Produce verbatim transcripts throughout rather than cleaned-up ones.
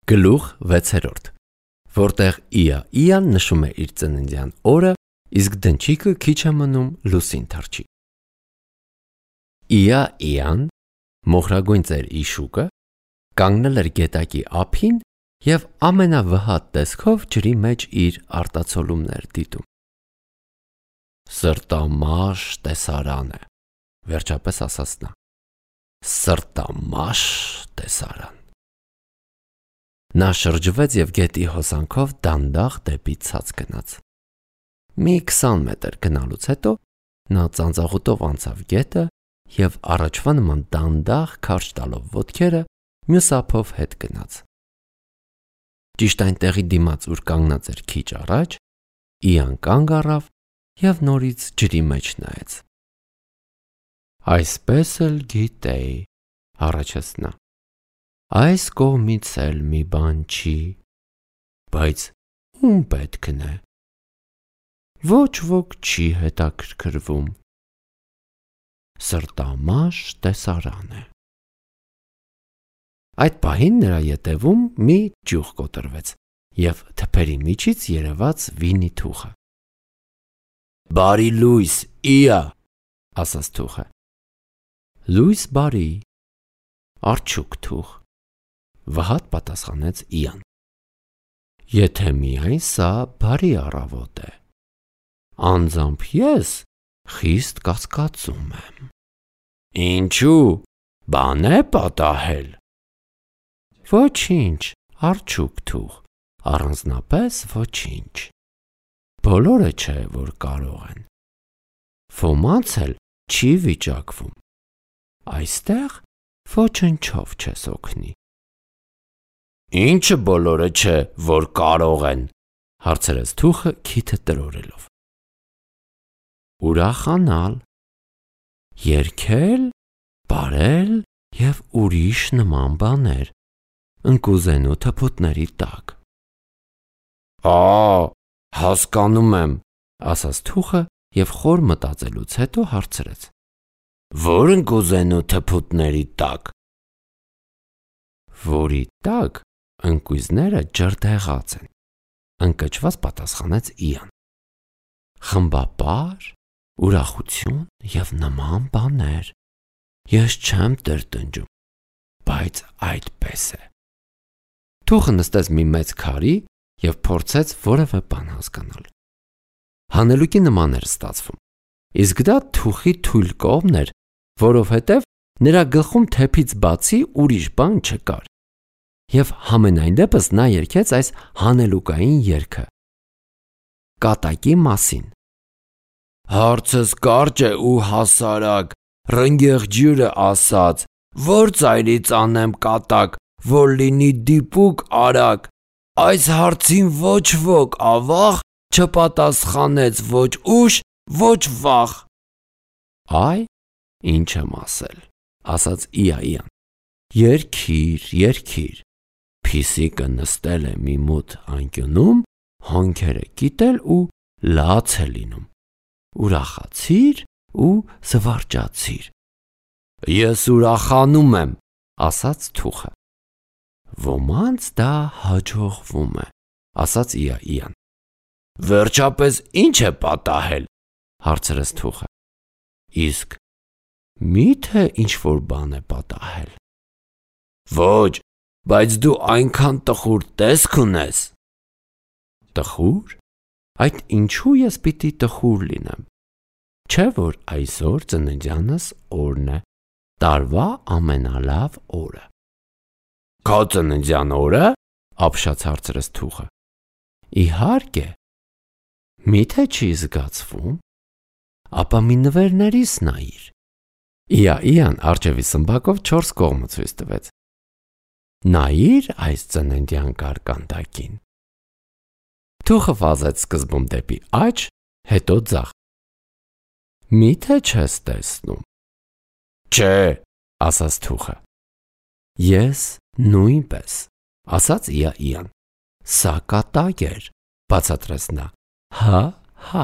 Գլուխ վեցերորդ, որտեղ Իա Իան նշում է իր ծննդյան օրը, իսկ դնչիկը քիչ է մնում լուսին թռչի։ Իա Իան, մոխրագույն ծեր իշուկը, կանգնել էր գետակի ափին և ամենավհատ տեսքով ջրի մեջ իր արտացոլումներ դիտում։ Սրտամաշ տեսարան է, վերջապես ասաց նա։ Սրտամաշ տեսարան։ Նա շրջվեց և գետի հոսանքով դանդաղ դեպի ցած գնաց։ Մի քսան մետր գնալուց հետո նա ծանծաղուտով անցավ գետը և առաջվա նման դանդաղ քարշ տալով ոտքերը մյուս ափով հետ գնաց։ Ճիշտ այնտեղի դիմաց, ուր կանգնած էր քիչ առաջ, Իան կանգ առավ և նորից ջրի մեջ նայեց։ Այսպես էլ գիտեի, առաջեց նա, այս կողմից էլ մի բան չի, բայց ում պետքն է։ Ոչ ոք չի հետաքրքրվում։ Սրտամաշ տեսարան է։ Այդ պահին նրա ետևում մի ճյուղ կոտրվեց և թփերի միջից երևաց Վինի թուխը։ Բարի լույս, Իա, ասաց թուխը։ Լույս բարի, արջուկ թուխ, վհատ պատասխանեց Իան։ Եթե միայն սա բարի առավոտ է, անձամբ ես խիստ կասկածում եմ։ Ինչու՞, բան է պատահել։ Ոչինչ, արջուկ թուխ, առանձնապես ոչինչ։ Բոլորը չէ, որ կարող են։ Ոմանց էլ չի վիճակվում։ Այստեղ ոչնչով չես օգնի։ Ինչը բոլորը չէ, որ կարող են, հարցրեց թուխը քիթը տրորելով։ Ուրախանալ, երգել, պարել և ուրիշ նման բաներ, ընկուզենու թփուտների տակ։ Ա, հասկանում եմ, ասաց թուխը և խոր մտածելուց հետո հարցրեց. Որ ընկուզենու թփուտների տակ։ Որի տակ ընկույզները ջրդեղած են, ընկճված պատասխանեց Իան։ Խմբապար, ուրախություն և նման բաներ։ Ես չեմ տրտնջում, բայց այդպես է։ Թուխը նստեց մի մեծ քարի և փորձեց որևէ բան հասկանալ։ Հանելուկի նման էր ստացվում, իսկ դա թուխի թույլ կողմն էր, որովհետև նրա գլխում թեփից բացի ուրիշ բան չկար։ Եվ համենայն դեպս նա երգեց այս հանելուկային երգը կատակի մասին։ Հարցս կարճ է ու հասարակ, ռնգեղ ջուրը ասաց, որ ծայրից անեմ կատակ, որ լինի դիպուկ արագ, այս հարցին ոչ ոք ավաղ չպատասխանեց ոչ ուշ, ոչ վաղ։ Այ, ինչ եմ ասել, ասաց Իա Իան, երգիր, երգիր, Փիսիկը նստել է մի մութ անկյունում, հոնքերը կիտել ու լաց է լինում, ուրախացիր ու զվարճացիր։ Ես ուրախանում եմ, ասաց թուխը։ Ոմանց դա հաջողվում է, ասաց Իա Իան։ Վերջապես ինչ է պատահել, հարցրեց թուխը։ Իսկ մի՞թե ինչ-որ բան է պատահել։ Ոչ, բայց դու այնքան տխուր տեսք ունես։ Տխուր։ Այդ ինչու ես պիտի տխուր լինեմ։ Չէ՞ որ այսօր ծննդյանս օրն է, տարվա ամենալավ օրը։ Քո ծննդյան օրը, ապշած հարցրեց թուխը։ Իհարկե։ Մի՞թե չի զգացվում։ Ապա մի նվերներիս նայիր։ Իա Իան արջևի սմբակով չորս կողմը ցույց տվեց։ Նայիր այս ծննդյան կարկանդակին։ Թուխը վազեց սկզբում դեպի աջ, հետո ձախ։ Մի՞թե չես տեսնում։ Չէ, ասաց թուխը։ Ես նույնպես, ասաց Իա Իան։ Սա կատակ էր, բացատրեց նա։ Հա, հա։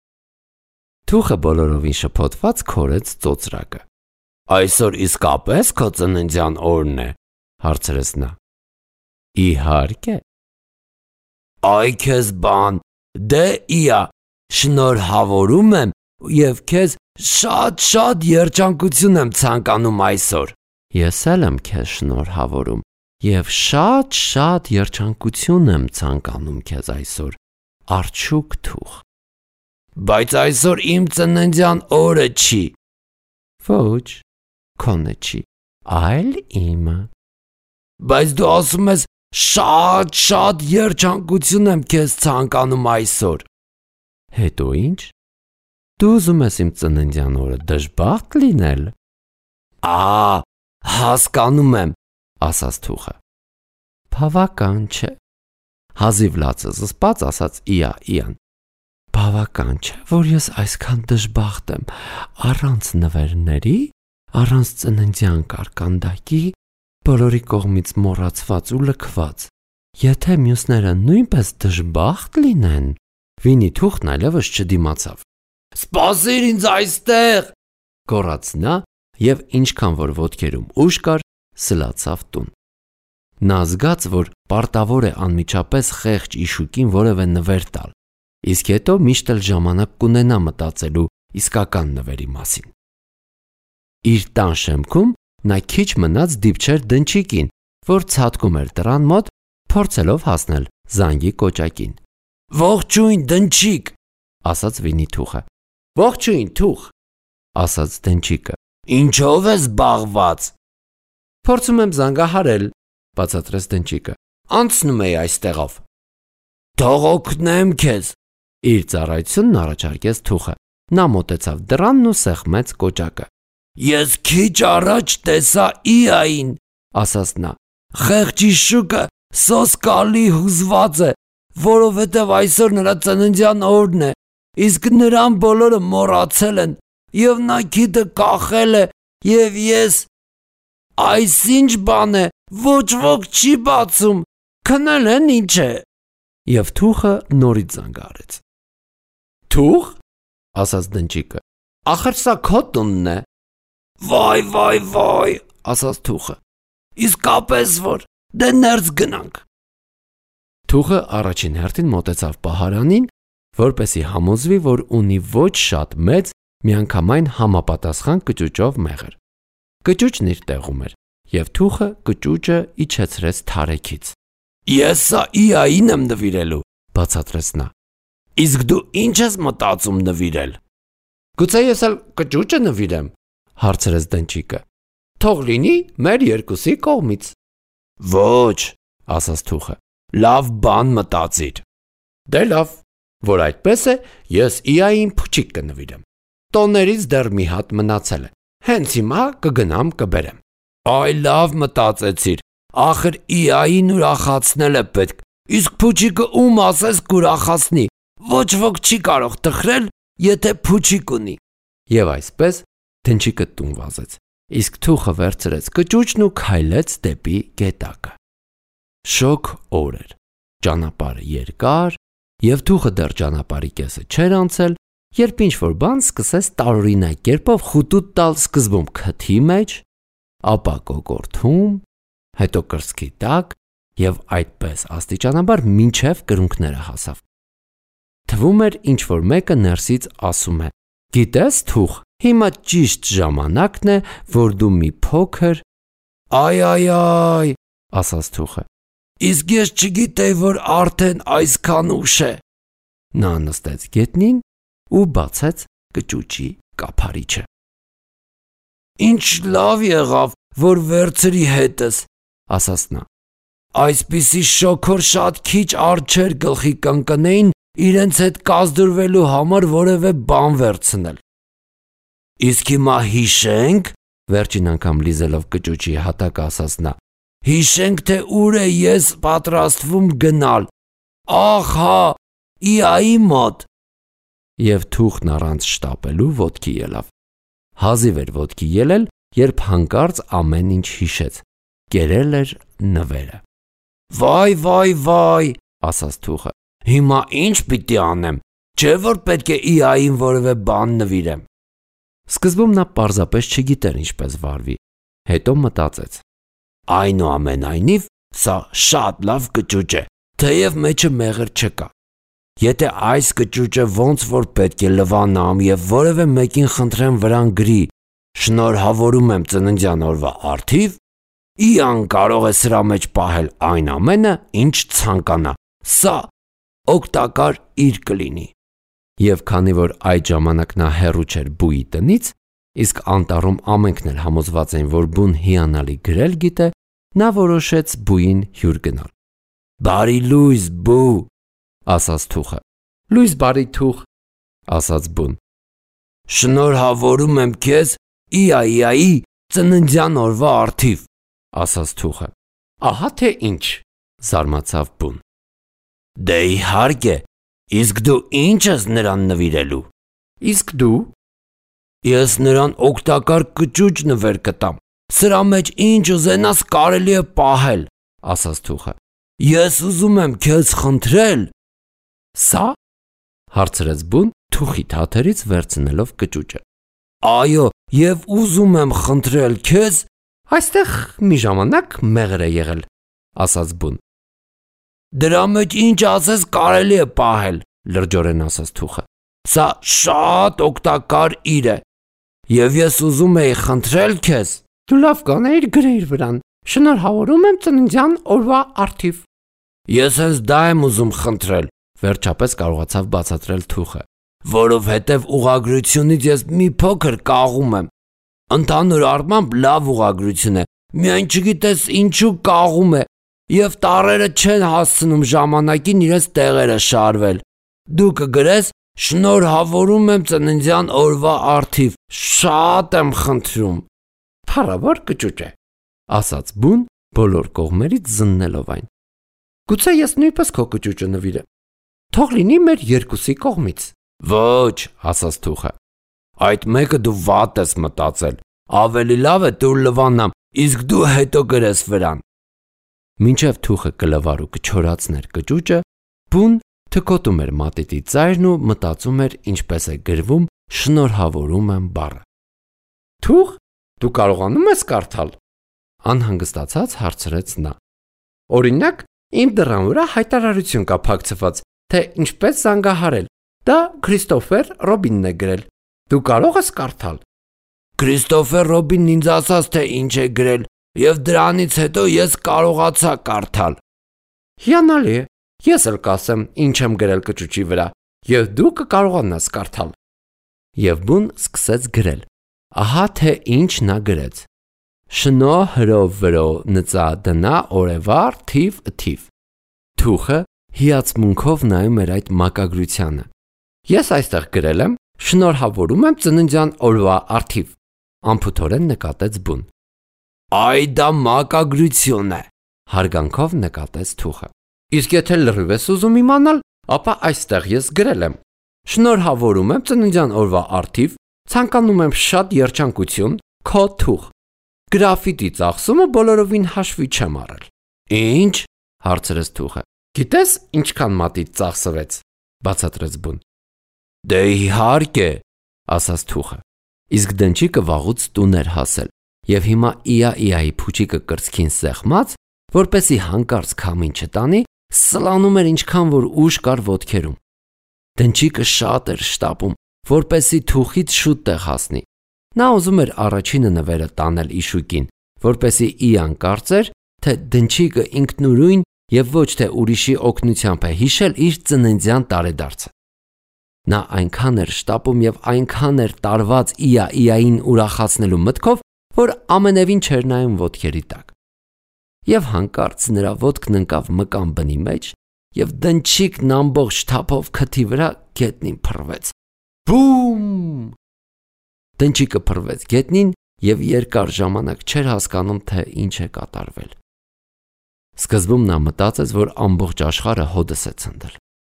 Թուխը բոլորովին շփոթված քորեց ծոծրակը։ Այսօր իսկապես քո ծննդյան օրն է, հարցրեց նա։ Իհարկե։ Այ քեզ բան, դե իա, շնորհավորում եմ և քեզ շատ-շատ երջանկություն եմ ցանկանում այսօր։ Ես էլ եմ քեզ շնորհավորում և շատ-շատ երջանկություն եմ ցանկանում քեզ այսօր, արջուկ թուղ։ Բայց այսօր իմ ծննդյան օրը չի։ Ոչ, քոնը չի, այլ իմը։ Բայց դու ասում ես շատ-շատ երջանկություն եմ քեզ ցանկանում այսօր։ Հետո ինչ։ Դու ուզում ես իմ ծննդյան օրը դժբախտ լինել։ Ահա, հասկանում եմ, ասաց թուղը։ Բավական չէ։ Հազիվ լացը զսպած ասաց իա իան։ Բավական չէ, որ ես այսքան դժբախտ եմ, առանց նվերների, առանց ծննդյան կարկանդակի, բոլորի կողմից մոռացված ու լքված։ Եթե մյուսները նույնպես դժբախտ լինեն, Վինի թուղթն այլևս չդիմացավ։ Սպասիր ինձ այստեղ, գոռաց նա և ինչքան որ ոտքերում ուժ կար, սլացավ տուն։ Նա զգաց, որ պարտավոր է անմիջապես խեղճ իշուկին որևէ նվեր տալ, իսկ հետո միշտ էլ ժամանակ կունենա մտածելու իսկական նվերի մասին։ Իր տան շեմքում նա քիչ մնաց դիպչեր դնչիկին, որ ցատկում էր դռան մոտ, փորձելով հասնել զանգի կոճակին։ Ողջույն դնչիկ, ասաց Վինի թուղը։ Ողջույն թուղ, ասաց դնչիկը։ Ինչով ես զբաղված։ Փորձում եմ զանգահարել, բացատրեց դնչիկը։ Անցնում էի այստեղով։ Թող օգնեմ քեզ։ Իր ծառայությունն առաջարկեց թուղը։ Նա մոտեցավ դռանն ու սեղմեց կոճակը։ Ես քիչ առաջ տեսա իային, ասաց նա։ Խեղճ իշուկը սոսկալի հուզված է, որովհետև այսօր նրա ծննդյան օրն է, իսկ նրան բոլորը մոռացել են, և նա քիթը կախել է, և ես… Այս ինչ բան է, ոչ ոք չի բացում, քնել են ինչ է։ Եվ թուղը նորից զանգահարեց։ Թուղ, ասաց դնչիկը, ախր սա քո տունն է։ Վայ, վայ, վայ, ասաց թուղը։ Իսկապես որ, դե ներս գնանք։ Թուղը առաջին հերթին մոտեցավ պահարանին, որպեսզի համոզվի, որ ունի ոչ շատ մեծ, միանգամայն համապատասխան կճուճով մեղր։ Կճուճն իր տեղում էր, և թուղը կճուճը իջեցրեց թարեքից։ Ես սա իային եմ նվիրելու, բացատրեց նա։ Իսկ դու ինչ ես մտածում նվիրել։ Գուցե ես էլ կճուճը նվիրեմ, հարցրեց դնչիկը։ Թող լինի մեր երկուսի կողմից։ Ոչ, ասաց թուղը, լավ բան մտածիր։ Դե լավ, որ այդպես է, ես իային փուչիկ կնվիրեմ։ Տոներից դեռ մի հատ մնացել է։ Հենց հիմա կգնամ կբերեմ։ Այ լավ մտածեցիր, ախր իային ուրախացնել է պետք, իսկ փուչիկը ում ասես կուրախացնի, ոչ ոք չի կարող տխրել, եթե փուչիկ ունի։ Եվ այսպես դնչիկը տուն վազեց, իսկ թուղը վերցրեց կճուճն ու քայլեց դեպի գետակը։ Շոգ օր էր, ճանապարհը երկար, և թուղը դեռ ճանապարհի կեսը չէր անցել, երբ ինչ-որ բան սկսեց տարօրինակ կերպով խուտուտ տալ սկզբում քթի մեջ, ապա կոկորդում, հետո կրծքի տակ և այդպես աստիճանաբար մինչև կրունկները հասավ։ Թվում էր ինչ-որ մեկը ներսից ասում է. Գիտես թուղ, հիմա ճիշտ ժամանակն է, որ դու մի փոքր… Այ, այ, այ, ասաց թուղը։ Իսկ ես չգիտեի, որ արդեն այսքան ուշ է։ Նա նստեց գետնին ու բացեց կճուճի կափարիչը։ Ինչ լավ եղավ, որ վերցրի հետս, ասաց նա։ Այսպիսի շոգոր շատ քիչ արջեր գլխի կընկնեին իրենց հետ կազդուրվելու համար որևէ բան վերցնել։ Իսկ հիմա հիշենք, վերջին անգամ լիզելով կճուճի հատակը ասաց նա, հիշենք, թե ուր է ես պատրաստվում գնալ։ Ահ, հա, իայի մոտ։ Եվ թուղն առանց շտապելու ոտքի ելավ։ Հազիվ էր ոտքի ելել, երբ հանկարծ ամեն ինչ հիշեց։ Կերել էր նվերը։ Վայ, վայ, վայ, ասաց թուղը։ Հիմա ինչ պիտի անեմ, չէ որ պետք է իային որևէ բան նվիրեմ։ Սկզբում նա պարզապես չգիտեր ինչպես վարվի, հետո մտածեց. Այնուամենայնիվ Սա շատ լավ կճուճ է, թեև մեջը մեղր չկա։ Եթե այս կճուճը ոնց որ պետք է լվանամ եւ որևէ մեկին խնդրեմ վրան գրի, շնորհավորում եմ ծննդյան օրվա առթիվ, Իան կարող է սրա մեջ պահել այն ամենը, ինչ ցանկանա։ Սա օգտակար իր կլինի։ Եվ քանի որ այդ ժամանակ նա հեռու չէր բուի տնից, իսկ անտառում ամենքն էլ համոզված էին, որ բուն հիանալի գրել գիտե, նա որոշեց բուին հյուր գնալ։ Բարի լույս, բու, ասաց թուխը։ Լույս բարի թուխ, ասաց բուն։ Շնորհավորում եմ քեզ Իայի ծննդյան օրվա առթիվ, ասաց թուխը։ Ահա թե ինչ, զարմացավ բուն։ Դե իհարկե, իսկ դու ինչ ես նրան նվիրելու։ Իսկ դու։ Ես նրան օգտակար կճուճ նվեր կտամ։ Սրա մեջ ինչ ուզենաս կարելի է պահել, ասաց թուխը։ Ես ուզում եմ քեզ խնդրել։ Սա, հարցրեց բուն թուխի թաթերից վերցնելով կճուճը։ Այո, եւ ուզում եմ խնդրել քեզ։ Այստեղ մի ժամանակ մեղր է եղել, ասաց բուն։ Դրա մեջ ինչ ասես կարելի է պահել, լրջորեն ասաց թուխը։ Սա շատ օգտակար իր է։ Եվ ես ուզում էի խնդրել քեզ։ Դու լավ կանեիր գրեիր վրան։ Շնորհավորում եմ ծննդյան օրվա առթիվ։ Ես հենց դա եմ ուզում խնդրել, վերջապես կարողացավ բացատրել թուխը։ Որովհետև ուղղագրությունից ես մի փոքր կաղում եմ։ Ընդհանուր առմամբ լավ ուղղագրություն է, միայն չգիտես ինչու կաղում է, եւ տառերը չեն հասցնում ժամանակին իրենց տեղերը շարվել։ Դու կգրես շնորհավորում եմ ծննդյան օրվա առթիվ, շատ եմ խնդրում։ Փառավոր կճուճ է, ասաց բուն բոլոր կողմերից զննելով այն։ Գուցե ես նույնպես քո կճուճը նվիրեմ։ Թող լինի մեր երկուսի կողմից։ Ոչ, ասաց թուխը։ Այդ մեկը դու վատ ես մտածել։ Ավելի լավ է դու լվանամ, իսկ դու հետո գրես վրան։ Մինչև թուխը կլվար ու կչորացներ կճուճը, բուն թքոտում էր մատիտի ծայրն ու մտածում էր ինչպես է գրվում շնորհավորում եմ բառը։ Թուխ, դու կարողանում ես կարդալ։ Անհանգստացած հարցրեց նա։ Օրինակ, իմ դռան վրա հայտարարություն կա փակցված, թե ինչպես զանգահարել։ Դա Քրիստոֆեր Ռոբինն է գրել։ Դու կարող ես կարդալ։ Քրիստոֆեր Ռոբինն ինձ ասաց, թե ինչ է գրել, եւ դրանից հետո ես կարողացա կարդալ։ Հիանալի է։ Ես էլ կասեմ ինչ եմ գրել կճուճի վրա, եւ դու կկարողանաս կարդալ։ Եվ բուն սկսեց գրել։ Ահա թե ինչ նա գրեց։ Շնորհվրո նծա դնա օրևար թիվ թիվ։ Թուխը հիացմունքով նայում էր այդ մակագրությանը։ Ես այստեղ գրել եմ շնորհավորում եմ ծննդյան օրվա առթիվ, անփութորեն նկատեց բուն։ Այ դա մակագրություն է, հարգանքով նկատեց թուխը։ Իսկ եթե լրիվ ես ուզում իմանալ, ապա այստեղ ես գրել եմ. Շնորհավորում եմ ծննդյան օրվա առթիվ, ցանկանում եմ շատ երջանկություն, քո թուխ։ Գրաֆիտի ծախսումը բոլորովին հաշվի չեմ առել։ Ինչ? հարցրեց թուխը։ Գիտես ինչքան մատիտ ծախսվեց, բացատրեց բուն։ Դե իհարկե, ասաց թուխը։ Իսկ դնչիկը վաղուց տուն էր հասել, եւ հիմա Իա-Իայի փուչիկը կրծքին սեղմած, որպեսի հանկարծ քամին չտանի, սլանում էր ինչքան որ ուժ կար ոտքերում։ Դնչիկը շատ էր շտապում, որպեսի թուխից շուտ տեղ հասնի։ Նա ուզում էր առաջինը նվերը տանել Իշուկին, որպեսի Իան կարծեր, թե դնչիկը ինքնուրույն եւ ոչ թե ուրիշի օգնությամբ է հիշել իր ծննդյան տարեդարձը։ Նա այնքան էր շտապում եւ այնքան էր տարված Իա-Իային ուրախացնելու մտքով, որ ամենևին չէր նայում ոտքերի տակ։ Եվ հանկարծ նրա ոտքն ընկավ մկան բնի մեջ, եւ դնչիկն ամբողջ թափով քթի վրա գետնին փռվեց։ Բում! Դնչիկը փռվեց գետնին եւ երկար ժամանակ չէր հասկանում, թե ինչ է կատարվել։ Սկզբում նա մտածեց, որ ամբողջ աշխարհը հոդս է ցնդել։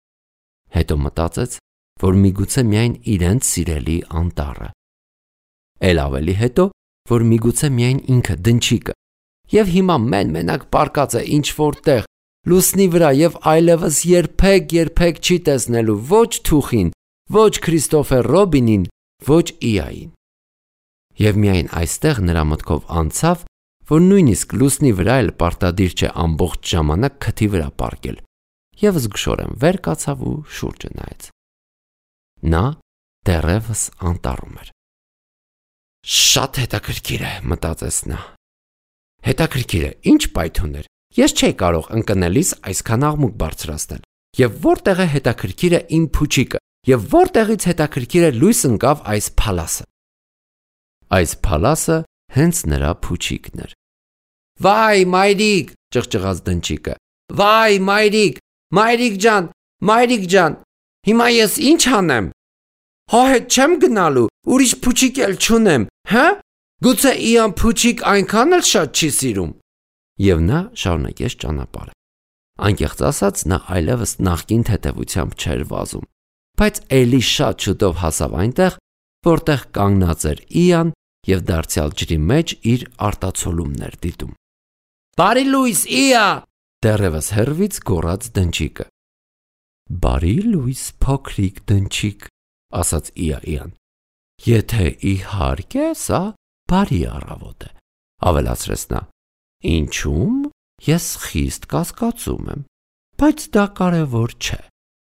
Հետո մտածեց, որ միգուցե միայն իրենց սիրելի անտառը։ Էլ ավելի հետո, որ միգուցե միայն ինքը դնչիկը։ Եվ հիմա մեն-մենակ պարկած է ինչ որտեղ, լուսնի վրա եւ այլևս երբեք երբեք չի տեսնելու ոչ թուխին, ոչ Քրիստոֆեր Ռոբինին, ոչ Իային։ Եվ միայն այստեղ նրա մտքով անցավ, որ նույնիսկ լուսնի վրա էլ պարտադիր չէ ամբողջ ժամանակ քթի վրա պառկել, և զգուշորեն վեր կացավ ու շուրջը նայեց։ Նա դեռևս անտառում էր։ Շատ հետաքրքիր է, մտածեց նա։ Հետաքրքիր է, ինչ պայթուն էր։ Ես չէի կարող ընկնելիս այսքան աղմուկ բարձրացնել։ Եվ որտեղ է հետաքրքիր է իմ փուչիկը, և որտեղից հետաքրքիր է լույս ընկավ այս փալասը։ Այս փալասը հենց նրա փուչիկն էր։ Վայ, մայրիկ, ճղճղաց դնչիկը։ Վայ, մայրիկ, մայրիկ ջան, մայրիկ ջան, հիմա ես ինչ անեմ։ Հո հետ չեմ գնալու, ուրիշ փուչիկ էլ չունեմ, հա՞։ Գուցե իան փուչիկ այնքան էլ շատ չի սիրում։ Եվ նա շարունակեց ճանապարհը։ Անկեղծ ասած, նա այլևս նախկին թեթևությամբ չէր վազում, բայց էլի շատ շուտով հասավ այնտեղ, որտեղ կանգնած էր Իան և դարձյալ ջրի մեջ իր արտացոլումն էր դիտում։ Բարի լույս, Իա, դեռևս հեռվից գոռաց դնչիկը։ Բարի լույս, փոքրիկ դնչիկ, ասաց Իա Իան։ Եթե իհարկե սա բարի առավոտ է, ավելացրեց նա։ Ինչու՞մ, ես խիստ կասկածում եմ, բայց դա կարևոր չէ։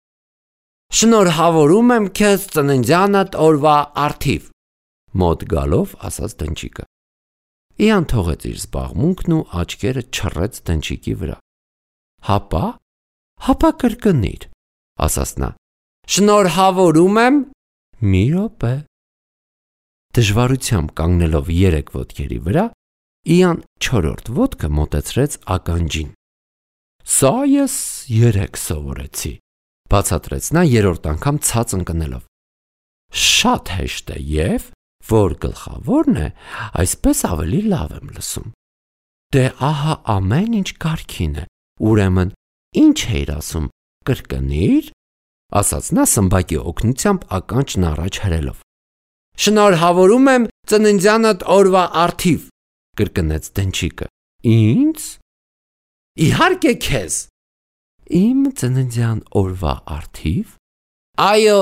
Շնորհավորում եմ քեզ ծննդյանդ օրվա առթիվ, մոտ գալով ասաց դնչիկը։ Իան թողեց իր զբաղմունքն ու աչքերը չռեց դնչիկի վրա։ Հապա, հապա կրկնիր, ասաց նա։ Շնորհավորում եմ, մի րոպե։ Դժվարությամբ կանգնելով երեք ոտքերի վրա, Իան չորրորդ ոտքը մոտեցրեց ականջին։ Սա ես երեք սովորեցի, բացատրեց նա երրորդ անգամ ցած ընկնելով։ Շատ հեշտ է և, որ գլխավորն է, այսպես ավելի լավ եմ լսում։ Դե ահա ամեն ինչ կարգին է, ուրեմն ինչ էիր ասում, կրկնիր, ասաց նա սմբակի օգնությամբ ականջն առաջ հրելով։ Շնորհավորում եմ ծննդյանդ օրվա առթիվ, կրկնեց դնչիկը։ Ինձ։ Իհարկե քեզ։ Իմ ծննդյան օրվա առթիվ։ Այո։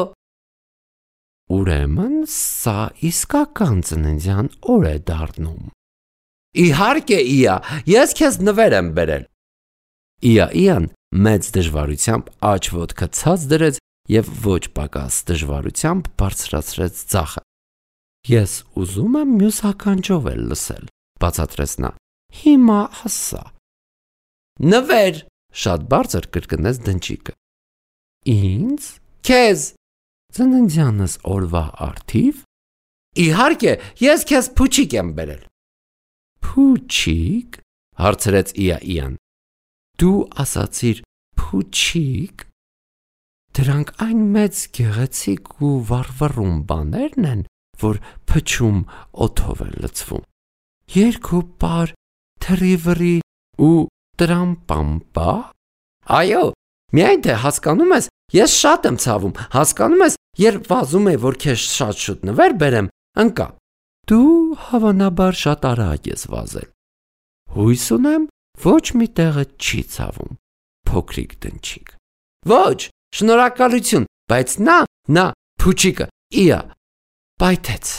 Ուրեմն սա իսկական ծննդյան օր է դառնում։ Իհարկե, Իա, ես քեզ նվեր եմ բերել։ Իա Իան մեծ դժվարությամբ աջ ոտքը ցած դրեց և ոչ պակաս դժվարությամբ բարձրացրեց ձախը։ Ես ուզում եմ մյուս ականջով էլ լսել, բացատրեց նա։ Հիմա ասա։ Նվեր, շատ բարձր կրկնեց դնչիկը։ Ինձ, քեզ, ծննդյանս օրվա առթիվ։ Իհարկե, ես քեզ փուչիկ եմ բերել։ Փուչիկ, հարցրեց Իա Իան։ Դու ասացիր փուչիկ։ Դրանք այն մեծ գեղեցիկ ու վառվռուն բաներն են, որ փչում օդով են լցվում։ Երկու պար, թռիվռի ու տրամպամպա։ Այո, միայն թե հասկանում ես, ես շատ եմ ցավում, հասկանում ես, երբ վազում եմ, որ քեզ շատ շուտ նվեր բերեմ, ընկա։ Դու հավանաբար շատ արագ ես վազել։ Հույս ունեմ, ոչ մի տեղը չի ցավում, փոքրիկ դնչիկ։ Ոչ, շնորհակալություն, բայց նա, նա, փուչիկը, Իա, պայթեց։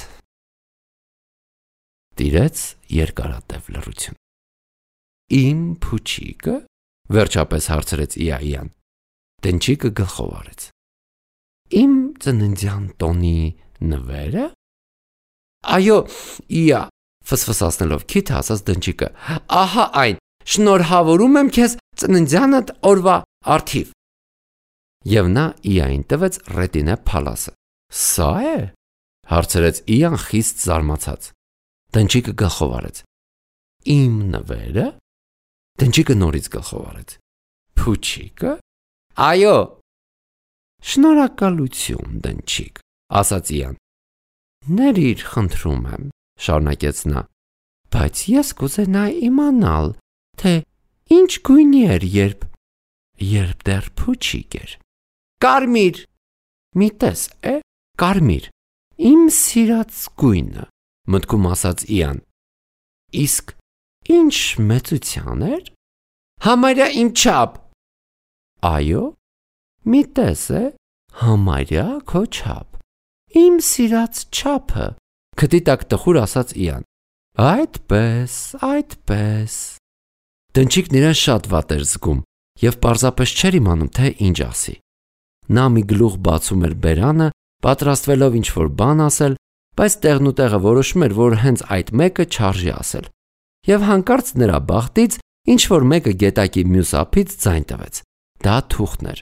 Տիրեց երկարատև լռություն։ Իմ փուչիկը, վերջապես հարցրեց Իա Իան։ Դնչիկը գլխով արեց։ Իմ ծննդյան տոնի նվերը։ Այո, Իա, ֆսֆսացնելով քիթը ասաց դնչիկը։ Ահա այն, շնորհավորում եմ քեզ ծննդյանդ օրվա առթիվ։ Եվ նա Իային տվեց ռետինե փալասը։ Սա է, հարցրեց Իան խիստ զարմացած։ Դնչիկը գլխով արեց։ Իմ նվերը։ Դնչիկը նորից գլխով արեց։ Փուչիկը։ Այո։ Շնորհակալություն, դնչիկ, ասաց Իան։ Ներիր, խնդրում եմ, շարունակեց նա, բայց ես կուզենայի իմանալ, թե ինչ գույնի էր, երբ երբ դեռ փուչիկ էր։ Կարմիր։ Մի տես է, կարմիր։ Իմ սիրած գույնը, մտքում ասաց Իան։ Իսկ ինչ մեծության էր։ Համարյա իմ չափ։ Այո, մի տես է, համարյա քո չափ։ Իմ սիրած չափը, քթի տակ տխուր ասաց Իան։ Այդպես, այդպես։ Տնչիկն իրեն շատ վատ էր զգում և պարզապես չէր իմանում, թե ինչ ասի։ Նա մի գլուխ բացում էր բերանը, պատրաստվելով ինչ-որ բան ասել, բայց տեղնուտեղը որոշում էր, որ հենց այդ մեկը չարժի ասել։ Եվ հանկարծ նրա բախտից ինչ-որ մեկը գետակի մյուս ափից ձայն տվեց։ Դա թուղթն էր։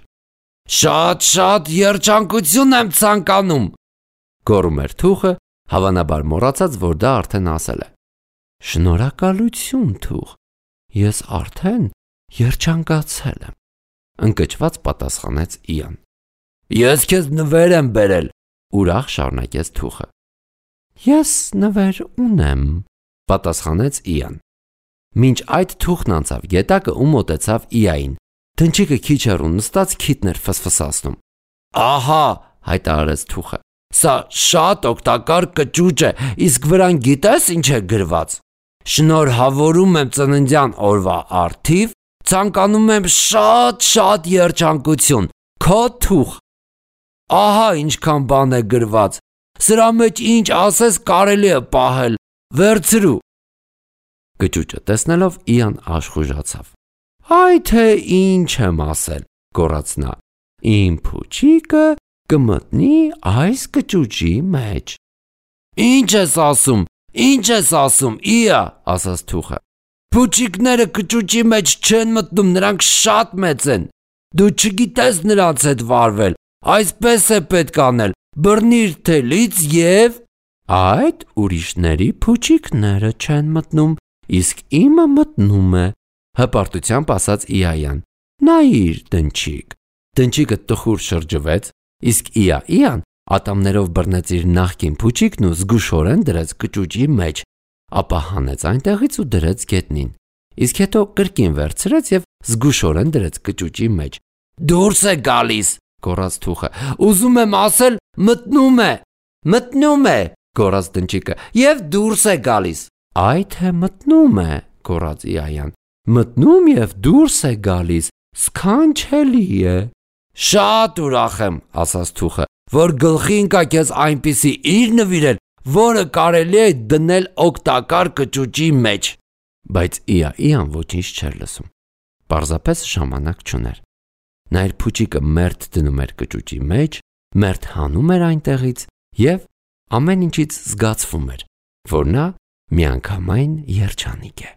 Շատ-շատ երջանկություն եմ ցանկանում, գոռում էր թուղթը, հավանաբար մոռացած, որ դա արդեն ասել է։ Շնորհակալություն, թուղթ, ես արդեն երջանկացել եմ, ընկճված պատասխանեց Իան։ Ես քեզ նվեր եմ բերել, ուրախ շարունակեց թուղթը։ Ես նվեր ունեմ, պատասխանեց Իան։ Մինչ այդ թուղթն անցավ գետակը ու մոտեցավ Իային։ Տնչիկը քիչ հեռու նստած քիթն էր ֆսֆսացնում։ Ահա, հայտարարեց թուղթը։ Սա շատ օգտակար կճուճ է, իսկ վրան գիտես ինչ է գրված։ Շնորհավորում եմ ծննդյան օրվա առթիվ, ցանկանում եմ շատ-շատ երջանկություն, քո թուղթ։ Ահա ինչքան բան է գրված։ Սրա մեջ ինչ ասես կարելի է պահել։ Վերցրու։ Կճուճը տեսնելով Իան աշխուժացավ։ Այ թե ինչ եմ ասել, գոռաց նա։ Իմ փուչիկը կմտնի այս կճուճի մեջ։ Ինչ ես ասում, ինչ ես ասում, Իա, ասաց թուղթը։ Փուչիկները կճուճի մեջ չեն մտնում, նրանք շատ մեծ են։ Դու չգիտես նրանց հետ վարվել, այսպես է պետք անել, բռնիր թելից և… Այդ ուրիշների փուչիկները չեն մտնում, իսկ իմը մտնում է, հպարտությամբ ասաց Իայան։ Նայիր, տնչիկ։ Տնչիկը տխուր շրջվեց, իսկ Իա Իան ատամներով բռնեց իր նախկին փուչիկն ու զգուշորեն դրեց կճուճի մեջ, ապա հանեց այնտեղից ու դրեց գետնին, իսկ հետո կրկին վերցրեց և զգուշորեն դրեց կճուճի մեջ։ Դուրս է գալիս, գոռաց թուղթը։ Ուզում եմ ասել, մտնում է, մտնում է, գոռաց տնչիկը։ Եվ դուրս է գալիս։ Այ թե մտնում է, գոռաց Իայան։ Մտնում և դուրս է գալիս, սքանչելի է։ Շատ ուրախ եմ, ասաց թուղթը, որ գլխի ընկա քեզ այնպիսի իր նվիրել, որը կարելի է դնել օգտակար կճուճի մեջ։ Բայց Իա Իան ոչինչ չէր լսում։ Պարզապես ժամանակ չուներ։ Նա իր փուչիկը մերթ դնում էր կճուճի մեջ, մերթ հանում էր այնտեղից և ամեն ինչից զգացվում էր, որ նա միանգամայն երջանիկ է։